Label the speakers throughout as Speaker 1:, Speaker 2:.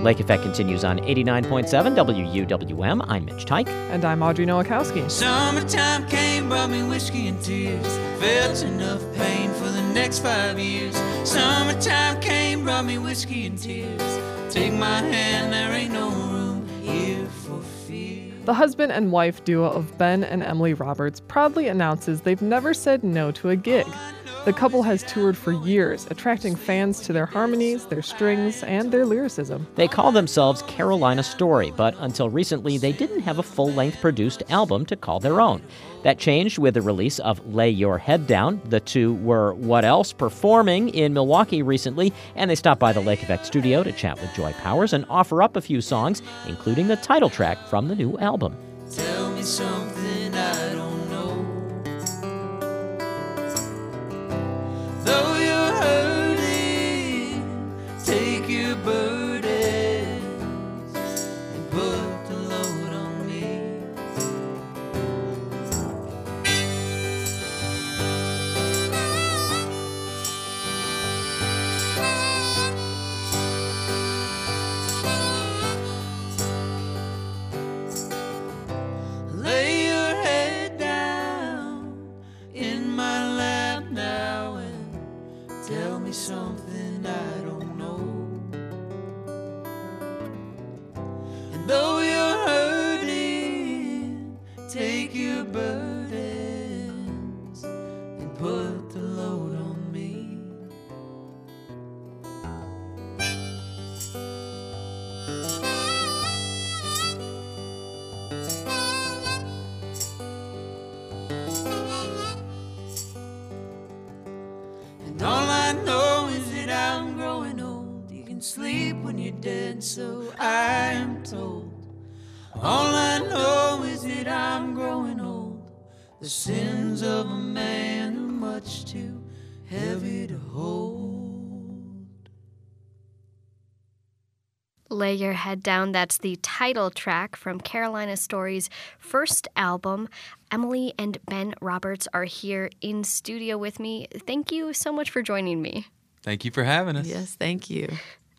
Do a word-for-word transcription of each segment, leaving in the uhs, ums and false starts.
Speaker 1: Lake Effect continues on eighty-nine point seven W U W M. I'm Mitch Tyke.
Speaker 2: And I'm Audrey Nowakowski.
Speaker 3: Summertime came, brought me whiskey and tears. Felt enough pain for the next five years. Summertime came, brought me whiskey and tears. Take my hand, there ain't no room here for fear.
Speaker 2: The husband and wife duo of Ben and Emily Roberts proudly announces they've never said no to a gig. The couple has toured for years, attracting fans to their harmonies, their strings, and their lyricism.
Speaker 1: They call themselves Carolina Story, but until recently they didn't have a full-length produced album to call their own. That changed with the release of Lay Your Head Down. The two were What Else performing in Milwaukee recently, and they stopped by the Lake Effect studio to chat with Joy Powers and offer up a few songs, including the title track from the new album.
Speaker 3: Tell me something I don't know. Though you're hurting, take your burdens and put the load on me. Lay your head down in my lap now and tell me something I don't know. And though you're hurting, take your burdens and put the load on me. And all I know is that I'm growing old. You can sleep when you're dead, so I am told. All I know is that I'm growing old. The sins of a man are much too heavy to hold.
Speaker 4: Lay Your Head Down, that's the title track from Carolina Story's first album. Emily and Ben Roberts are here in studio with me. Thank you so much for joining me.
Speaker 5: Thank you for having us.
Speaker 6: Yes, thank you.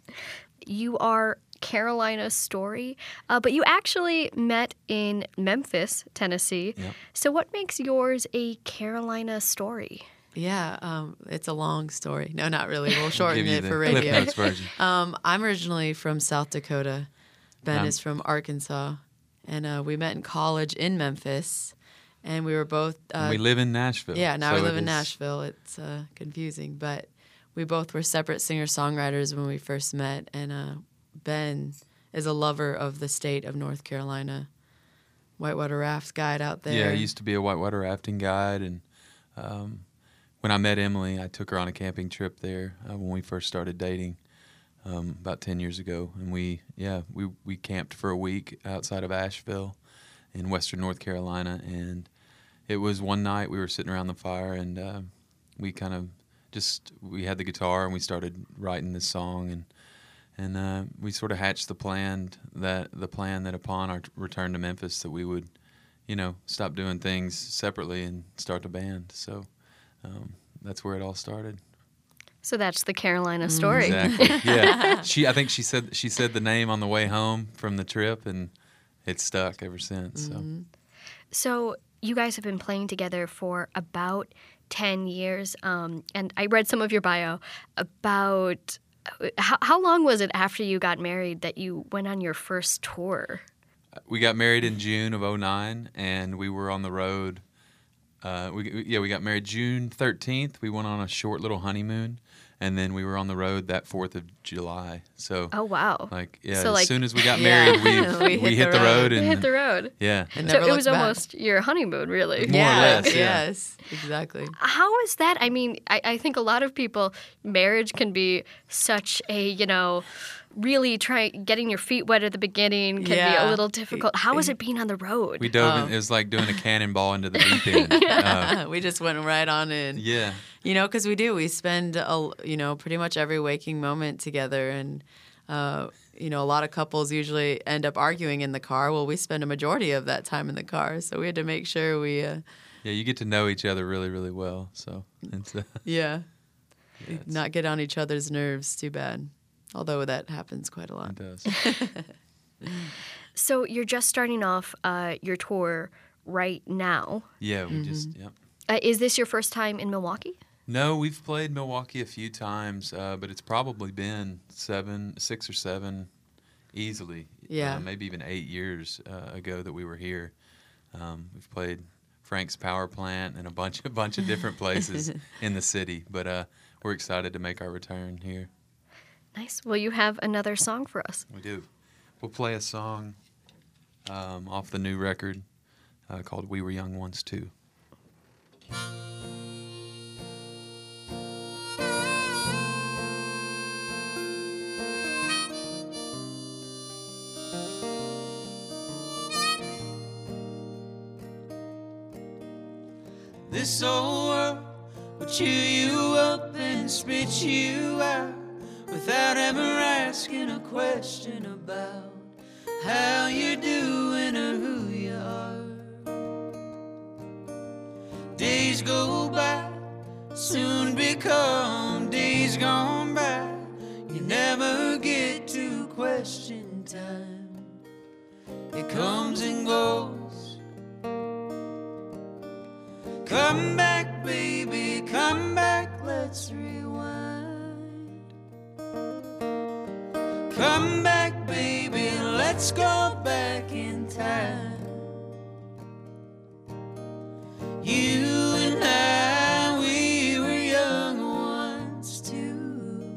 Speaker 4: You are Carolina Story, uh, but you actually met in Memphis, Tennessee.
Speaker 5: Yep.
Speaker 4: So what makes yours a Carolina Story?
Speaker 6: Yeah, um, it's a long story. No, not really. We'll shorten
Speaker 5: Give you
Speaker 6: it
Speaker 5: the
Speaker 6: for
Speaker 5: Cliff
Speaker 6: radio.
Speaker 5: Notes version.
Speaker 6: Um, I'm originally from South Dakota. Ben
Speaker 5: Um,
Speaker 6: is from Arkansas. And uh, we met in college in Memphis. And we were both... Uh,
Speaker 5: we live in Nashville.
Speaker 6: Yeah, now
Speaker 5: so
Speaker 6: we live
Speaker 5: it
Speaker 6: in
Speaker 5: is-
Speaker 6: Nashville. It's uh, confusing. But we both were separate singer-songwriters when we first met. And uh, Ben is a lover of the state of North Carolina. Whitewater Raft guide out there.
Speaker 5: Yeah, I used to be a whitewater rafting guide, and um, when I met Emily, I took her on a camping trip there uh, when we first started dating um, about ten years ago, and we yeah we we camped for a week outside of Asheville in western North Carolina, and it was one night we were sitting around the fire, and uh, we kind of just we had the guitar and we started writing this song, and and uh, we sort of hatched the plan that the plan that upon our return to Memphis that we would, you know, stop doing things separately and start a band. So um, that's where it all started.
Speaker 4: So that's the Carolina Story.
Speaker 5: Exactly. Yeah. She, I think she said she said the name on the way home from the trip, and it's stuck ever since. So.
Speaker 6: Mm-hmm.
Speaker 4: So you guys have been playing together for about ten years, um, and I read some of your bio about how, how long was it after you got married that you went on your first tour?
Speaker 5: We got married in June of oh nine, and we were on the road. Uh, we yeah, we got married June thirteenth. We went on a short little honeymoon, and then we were on the road that fourth of July. So
Speaker 4: Oh, wow.
Speaker 5: like yeah,
Speaker 4: So,
Speaker 5: as
Speaker 4: like-
Speaker 5: soon as we got
Speaker 6: Yeah.
Speaker 5: married, we
Speaker 6: We
Speaker 5: we,
Speaker 6: hit
Speaker 5: hit,
Speaker 6: the
Speaker 5: the
Speaker 6: road.
Speaker 5: road
Speaker 4: You
Speaker 5: and
Speaker 4: hit the road.
Speaker 5: yeah.
Speaker 6: And
Speaker 4: So
Speaker 6: never
Speaker 4: it was
Speaker 6: looked back.
Speaker 4: almost your honeymoon, really.
Speaker 5: More or
Speaker 6: yeah,
Speaker 5: less, yeah.
Speaker 6: yes, exactly.
Speaker 4: How is that? I mean, I, I think a lot of people, marriage can be such a, you know, really try getting your feet wet at the beginning can be
Speaker 6: Yeah.
Speaker 4: a little difficult. How is it being on the road?
Speaker 5: We dove
Speaker 6: Oh.
Speaker 5: in. It was like doing a cannonball into the deep end. Uh,
Speaker 6: we just went right on in.
Speaker 5: yeah.
Speaker 6: You know, because we do. We spend, a, you know, pretty much every waking moment together. And, uh, you know, a lot of couples usually end up arguing in the car. Well, we spend a majority of that time in the car. So we had to make sure we, uh,
Speaker 5: Yeah, you get to know each other really, really well. So it's uh,
Speaker 6: yeah,
Speaker 5: yeah, it's-
Speaker 6: not get on each other's nerves too bad. although that happens quite a lot.
Speaker 5: It does.
Speaker 4: So you're just starting off uh, your tour right now.
Speaker 5: Yeah, we just, yep.
Speaker 4: Uh, is this your first time in Milwaukee?
Speaker 5: No, we've played Milwaukee a few times, uh, but it's probably been seven, six or seven, easily.
Speaker 6: Yeah.
Speaker 5: Uh, maybe even eight years uh, ago that we were here. Um, we've played Frank's Power Plant and a bunch, a bunch of different places in the city, but uh, we're excited to make our return here.
Speaker 4: Nice. Well, you have another song for us.
Speaker 5: We do. We'll play a song um, off the new record uh, called We Were Young Once Too.
Speaker 3: This old world will chew you up and spit you out without ever asking a question about how you're doing or who you are. Days go by, soon become days gone by. You never get to question time. It comes and goes. Come back, baby, come back, let's rewind. Come back, baby, let's go back in time. You and I, we were young once too.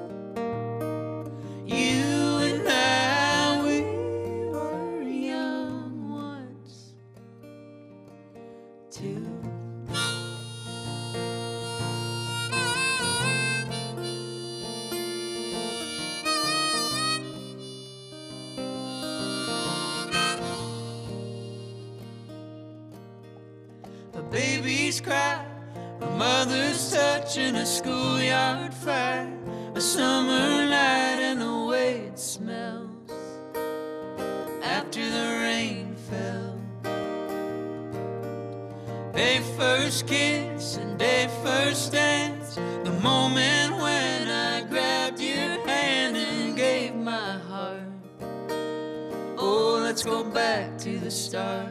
Speaker 3: You and I, we were young once too. Babies cry, a mother's touch in a schoolyard fire, a summer night and the way it smells after the rain fell. They first kiss and they first dance, the moment when I grabbed your hand and gave my heart. Oh, let's go back to the start.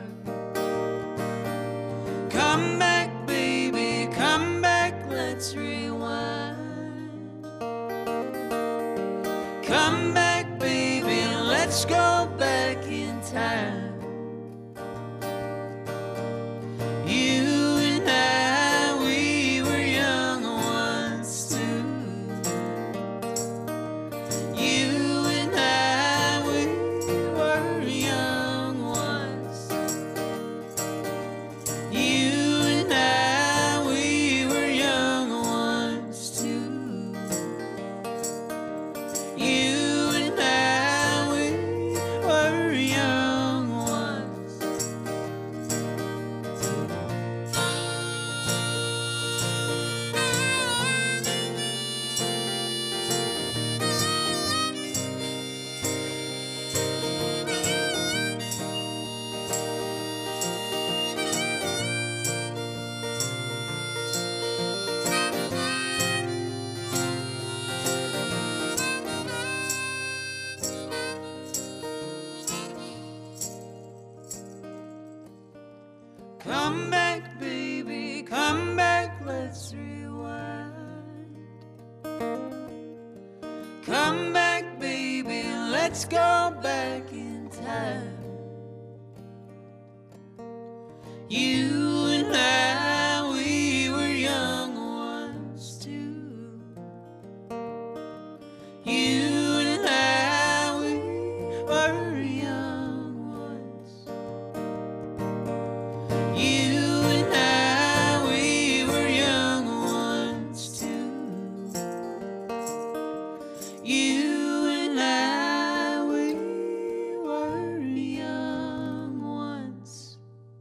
Speaker 3: Come back, baby, come back, let's rewind. Come back, baby, let's go back in time. You and I, we were young once too. You and I, we were young once. You and I, we were young once too. You and I, we were young once Come back, baby, come back, let's rewind. Come back, baby, let's go back in time. You and I, we were young once too. You and I, we were young once. You and I, we were young once too. You and I, we were young once.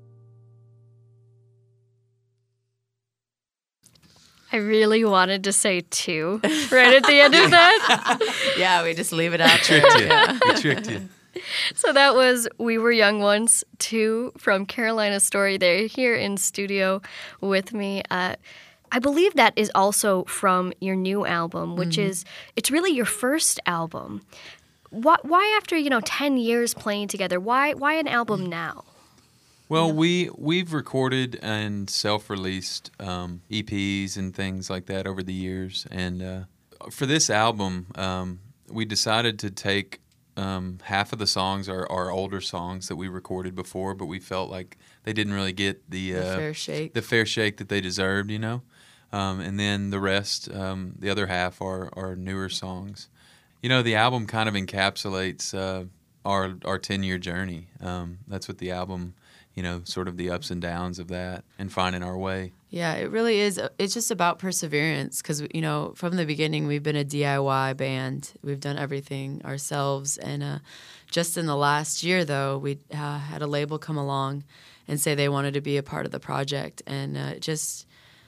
Speaker 4: I really wanted to say two right at the end of that.
Speaker 6: Yeah, we just leave it out there.
Speaker 5: Tricked you.
Speaker 6: Yeah.
Speaker 5: We tricked you.
Speaker 4: So that was We Were Young Once, two from Carolina Story. They're here in studio with me. Uh, I believe that is also from your new album, which
Speaker 6: Mm-hmm.
Speaker 4: is, it's really your first album. Why, why after, you know, ten years playing together, why why an album now?
Speaker 5: Well, we we've recorded and self-released um, E Ps and things like that over the years, and uh, for this album, um, we decided to take um, half of the songs are, are older songs that we recorded before, but we felt like they didn't really get the, uh,
Speaker 6: The fair shake.
Speaker 5: the fair shake that they deserved, you know. Um, and then the rest, um, the other half, are are newer songs. You know, the album kind of encapsulates uh, our our ten-year journey. Um, that's what the album, you know, sort of the ups and downs of that and finding our way.
Speaker 6: Yeah, it really is. It's just about perseverance because, you know, from the beginning, we've been a D I Y band. We've done everything ourselves. And uh, just in the last year, though, we uh, had a label come along and say they wanted to be a part of the project. And uh, it just,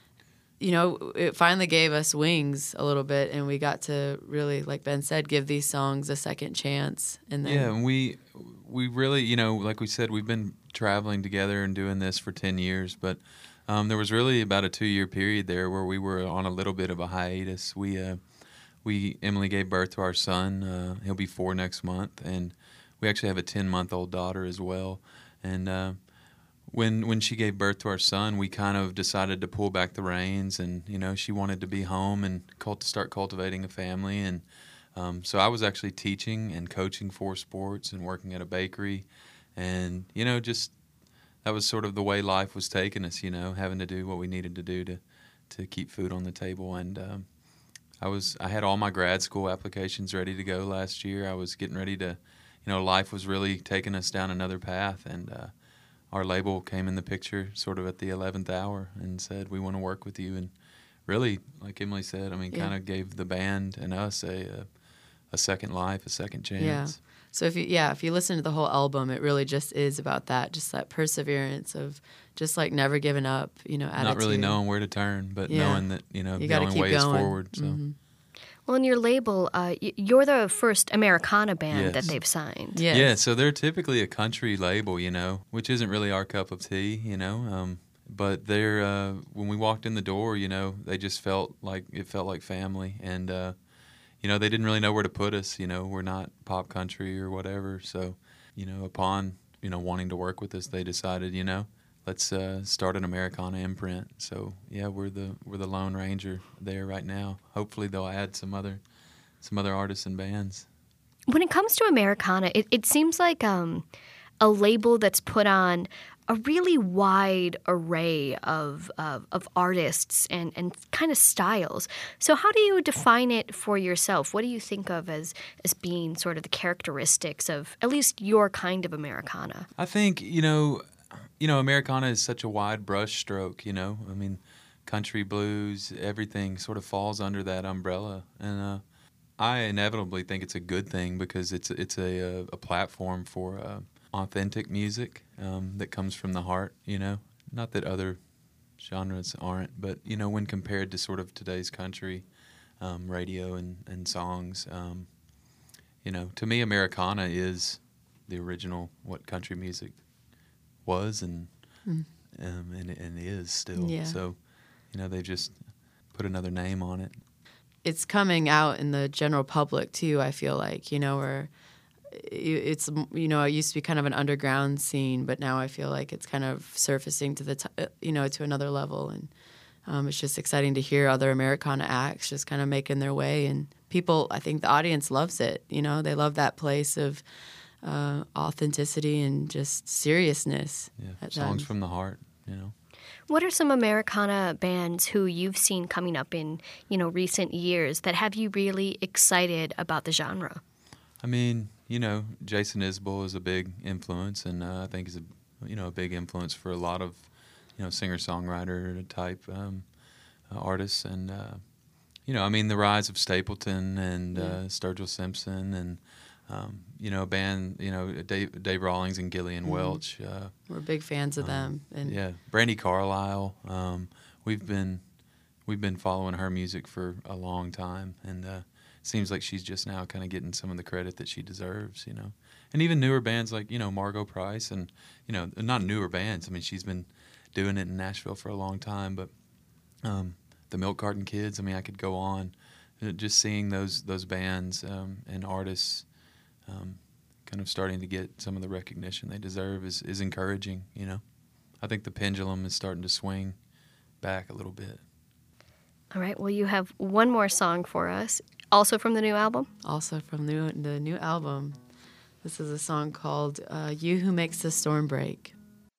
Speaker 6: you know, it finally gave us wings a little bit. And we got to really, like Ben said, give these songs a second chance. And then,
Speaker 5: Yeah, and we we really, you know, like we said, we've been traveling together and doing this for ten years, but um, there was really about a two-year period there where we were on a little bit of a hiatus. We, uh, we Emily gave birth to our son. Uh, he'll be four next month, and we actually have a ten-month-old daughter as well. And uh, when when she gave birth to our son, we kind of decided to pull back the reins, and you know, she wanted to be home and cult- start cultivating a family. And um, so I was actually teaching and coaching for sports and working at a bakery, and you know, just that was sort of the way life was taking us, you know, having to do what we needed to do to, to keep food on the table. And um, I was I had all my grad school applications ready to go last year. I was getting ready to, you know, life was really taking us down another path. And uh, our label came in the picture sort of at the eleventh hour and said, we want to work with you. And really, like Emily said, I mean,
Speaker 6: Yeah.
Speaker 5: kind of gave the band and us a, a, a second life, a second chance.
Speaker 6: Yeah. So if you yeah, if you listen to the whole album, it really just is about that, just that perseverance of just like never giving up, you know, attitude.
Speaker 5: Not really knowing where to turn, but
Speaker 6: Yeah.
Speaker 5: knowing that, you know,
Speaker 6: You
Speaker 5: the
Speaker 6: gotta
Speaker 5: only
Speaker 6: keep
Speaker 5: way is
Speaker 6: going.
Speaker 5: forward. So.
Speaker 6: Mhm.
Speaker 4: Well, in your label, uh, y- you're the first Americana band that
Speaker 5: Yes.
Speaker 4: they've signed.
Speaker 6: Yes.
Speaker 5: Yeah, so they're typically a country label, you know, which isn't really our cup of tea, you know. Um, but they're uh, when we walked in the door, you know, they just felt like it felt like family, and uh, you know, they didn't really know where to put us. You know, we're not pop country or whatever. So, you know, upon you know wanting to work with us, they decided, you know, let's uh, start an Americana imprint. So yeah, we're the we're the Lone Ranger there right now. Hopefully, they'll add some other some other artists and bands.
Speaker 4: When it comes to Americana, it, it seems like um, a label that's put on a really wide array of, of, of artists and, and kind of styles. So how do you define it for yourself? What do you think of as, as being sort of the characteristics of at least your kind of Americana?
Speaker 5: I think, you know, you know, Americana is such a wide brush stroke, you know. I mean, country, blues, everything sort of falls under that umbrella. And uh, I inevitably think it's a good thing because it's it's a, a platform for uh, authentic music um, that comes from the heart, you know. Not that other genres aren't, but, you know, when compared to sort of today's country um, radio and, and songs, um, you know, to me, Americana is the original what country music was and
Speaker 6: Mm.
Speaker 5: um, and, and is still.
Speaker 6: Yeah.
Speaker 5: So, you know, they just put another name on it.
Speaker 6: It's coming out in the general public too, I feel like, you know, where it's, you know, it used to be kind of an underground scene, but now I feel like it's kind of surfacing to the, t- you know, to another level. And um, it's just exciting to hear other Americana acts just kind of making their way. And people, I think the audience loves it. You know, they love that place of uh, authenticity and just seriousness.
Speaker 5: Yeah,
Speaker 6: at
Speaker 5: songs
Speaker 6: times.
Speaker 5: from the heart, you know.
Speaker 4: What are some Americana bands who you've seen coming up in, you know, recent years that have you really excited about the genre?
Speaker 5: I mean, you know, Jason Isbell is a big influence, and uh, I think he's a, you know, a big influence for a lot of, you know, singer-songwriter type um, uh, artists. And, uh, you know, I mean, the rise of Stapleton and
Speaker 6: Yeah.
Speaker 5: uh, Sturgill Simpson and, um, you know, a band, you know, Dave, Dave Rawlings and Gillian
Speaker 6: Mhm.
Speaker 5: Welch. Uh,
Speaker 6: We're big fans of them. And
Speaker 5: yeah, Brandy Carlisle. Um, we've been we've been following her music for a long time, and uh, it seems like she's just now kind of getting some of the credit that she deserves, you know. And even newer bands like, you know, Margot Price, and, you know, not newer bands. I mean, she's been doing it in Nashville for a long time, but um, the Milk Carton Kids. I mean, I could go on. Uh, Just seeing those those bands um, and artists um, kind of starting to get some of the recognition they deserve is, is encouraging, you know. I think the pendulum is starting to swing back a little bit.
Speaker 4: All right. Well, you have one more song for us, also from the new album.
Speaker 6: Also from the, the new album. This is a song called uh, You Who Makes the Storm Break.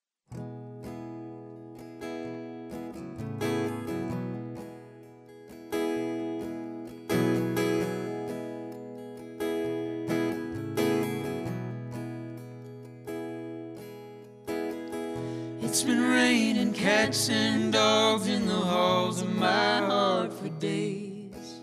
Speaker 3: It's been raining cats and dogs in the halls of my heart for days.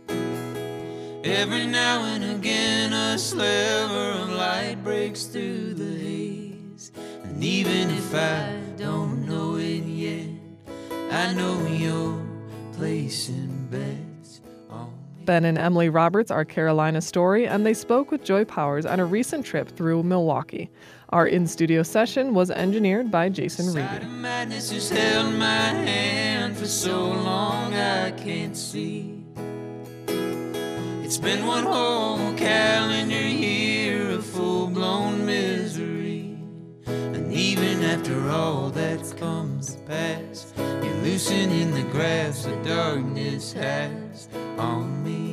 Speaker 3: Every now and again a sliver of light breaks through the haze. And even if I don't know it yet, I know you're placing bets on me.
Speaker 2: Ben and Emily Roberts are Carolina Story, and they spoke with Joy Powers on a recent trip through Milwaukee. Our in-studio session was engineered by Jason
Speaker 3: Side
Speaker 2: Reedy.
Speaker 3: of madness has held my hand for so long I can't see. It's been one whole calendar year of full-blown misery. And even after all that comes to pass, you're loosening the grasp that darkness has on me.